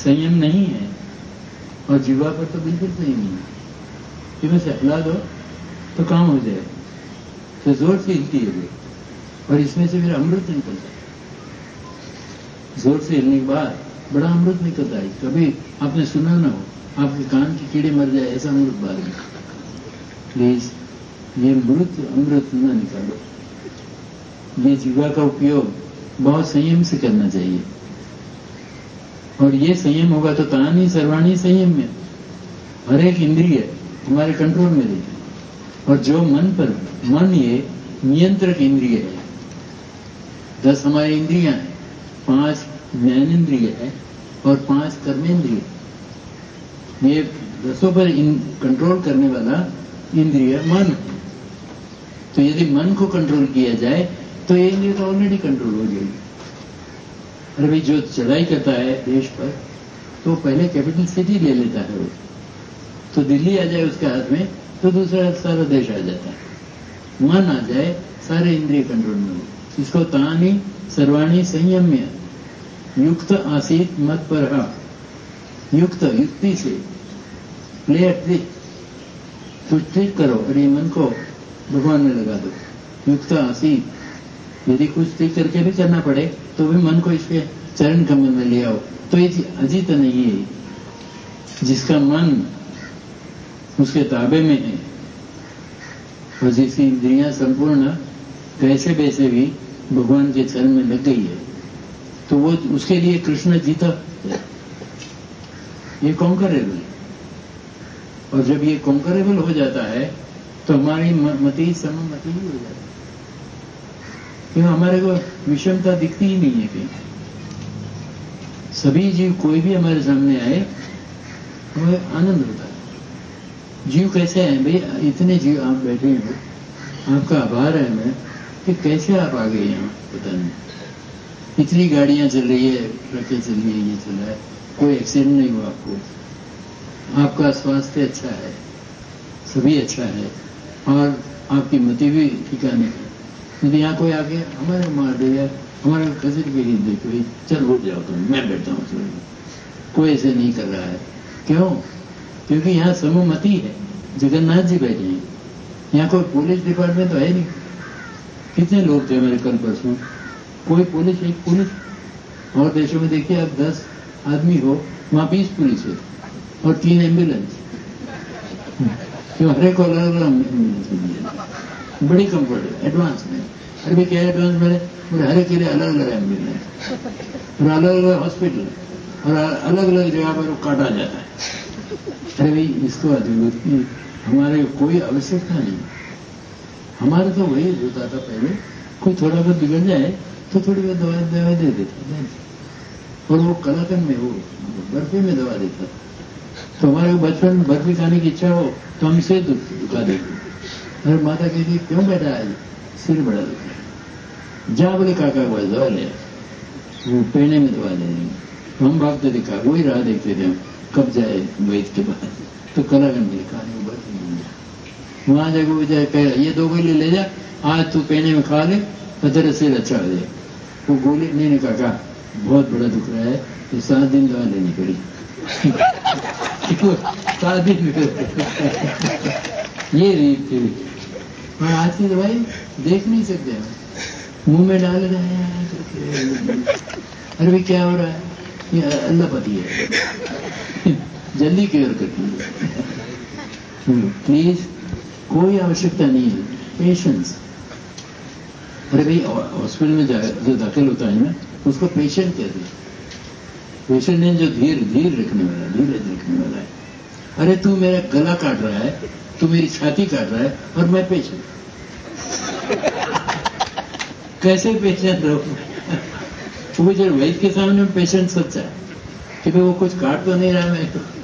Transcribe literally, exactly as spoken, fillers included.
संयम नहीं है, और जीवा पर तो बिल्कुल संयम नहीं है। कि से हिला दो तो काम हो जाए, तो जोर से हिलती है वो, और इसमें से फिर अमृत निकलता है। जोर से हिलने के बाद बड़ा अमृत निकलता है। कभी आपने सुना ना हो, आपके कान के कीड़े मर जाए ऐसा अमृत बाहर निकलता। प्लीज ये मृत अमृत न निकालो। ये जीवा का उपयोग बहुत संयम से करना चाहिए, और ये संयम होगा तो तानी सर्वाणी संयम में हर एक इंद्रिय हमारे कंट्रोल में रहेगी। और जो मन पर, मन ये नियंत्रक इंद्रिय है। दस हमारी इंद्रियां हैं, पांच ज्ञानेन्द्रिय है और पांच कर्मेंद्रिय। ये दसों पर कंट्रोल करने वाला इंद्रिय मन है। तो यदि मन को कंट्रोल किया जाए तो ये इंद्रिय तो ऑलरेडी कंट्रोल हो जाएगी। अरे भाई जो चढ़ाई करता है देश पर, तो पहले कैपिटल सिटी ले लेता है वो, तो दिल्ली आ जाए उसके हाथ में तो दूसरा सारा देश आ जाता है। मन आ जाए सारे इंद्रिय कंट्रोल में हो। इसको तानी सर्वाणी संयम्य युक्त आसीत मत पर युक्त युक्ति से प्ले ट्रिक, कुछ ट्रिक करो और ये मन को भगवान में लगा दो। युक्त आसीत, यदि कुछ ट्रिक करके भी करना पड़े तो भी मन को इसके चरण कमल में ले आओ। तो ये अजीत नहीं है, जिसका मन उसके ताबे में है और जिसकी इंद्रियां संपूर्ण कैसे वैसे भी भगवान के चरण में लग गई है, तो वो उसके लिए कृष्ण जीता है। ये कॉन्करेबल, और जब ये कॉन्करेबल हो जाता है तो हमारी मति सममति ही हो जाती है, क्यों हमारे को विषमता दिखती ही नहीं है कहीं। सभी जीव कोई भी हमारे सामने आए हमें आनंद होता है। जीव कैसे हैं भाई, इतने जीव आप बैठे हो, आपका आभार है मैं कि कैसे आप आ गए यहाँ, पता नहीं। इतनी गाड़ियां चल रही है, ट्रकें चल रही है, ये चल रहा है, कोई एक्सीडेंट नहीं हुआ आपको, आपका स्वास्थ्य अच्छा है, सभी अच्छा है, और आपकी मति भी ठिकाने है। यदि यहाँ कोई आके हमारे मार दिया, हमारे खसर के लिए देखो, चल उठ जाओ तुम, मैं बैठता हूँ, चलो। कोई ऐसे नहीं कर रहा है। क्यों? क्योंकि यहाँ सममति है, जगन्नाथ जी बैठे हैं। यहाँ कोई पुलिस डिपार्टमेंट तो है नहीं। कितने लोग थे मेरे कल परसों, कोई पुलिस, एक पुलिस। और देशों में देखिए आप दस आदमी हो, वहां बीस पुलिस है और तीन एम्बुलेंस। क्यों? हर एक को अलग अलग एम्बुलेंस मिली है, बड़ी कंफर्ट है, एडवांस में। अरे भाई क्या एडवांस में? बोले हर एक के लिए अलग अलग एम्बुलेंस और अलग अलग हॉस्पिटल और अलग अलग जगह पर काटा जाता है। अरे भाई इसको अधिक हमारे कोई आवश्यकता नहीं। हमारा तो वही होता था पहले, कोई थोड़ा बहुत बिगड़ जाए तो थोड़ी बहुत दवा दवा दे देता, और वो कलाकंद में, वो बर्फी में दवा देता था। तो हमारे बचपन में बर्फी खाने की इच्छा हो तो हम सिर दुखा देते। अरे माता कहती क्यों बैठा है, सिर बड़ा दुखा है, जा बोले काका को दवा ले, वो पहने में दवा ले देंगे। हम भागते थे, का वही राह देखते थे कब जाए वैद के बाद, तो कलाकंद में खाने को बर्फी मिल जाए। वहां जाकर वो जाए कह ये दो गोली ले जा, आज तू पहने में खा ले तो तेरा सिर अच्छा हो जाए। वो गोली नहीं ने काका बहुत बड़ा दुख रहा है, तो सात दिन दवा लेनी पड़ी। सात दिन ये रीत थी। और आज की दवाई देख नहीं सकते हम, मुंह में डाल रहे हैं। अरे भाई क्या हो रहा है, ये अल्लाह पति है, जल्दी क्योर करती है। प्लीज, कोई आवश्यकता नहीं है, पेशेंस। अरे भाई हॉस्पिटल में जो दाखिल होता है ना, उसको पेशेंट कहते हैं। पेशेंट ने जो धीर धीर रखने वाला, धीरज रखने वाला है। अरे तू मेरा गला काट रहा है, तू मेरी छाती काट रहा है और मैं पेशेंट, कैसे पेशेंट रहूं? वो जो वैद्य के सामने पेशेंट सच्चा है कि भाई वो कुछ काट तो नहीं रहा, मैं